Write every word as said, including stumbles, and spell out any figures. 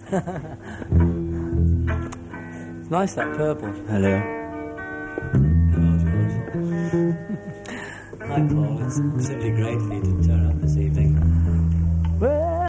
It's nice, that purple. Hello. Hello, George. Hi, Paul. It's simply great for you to turn up this evening.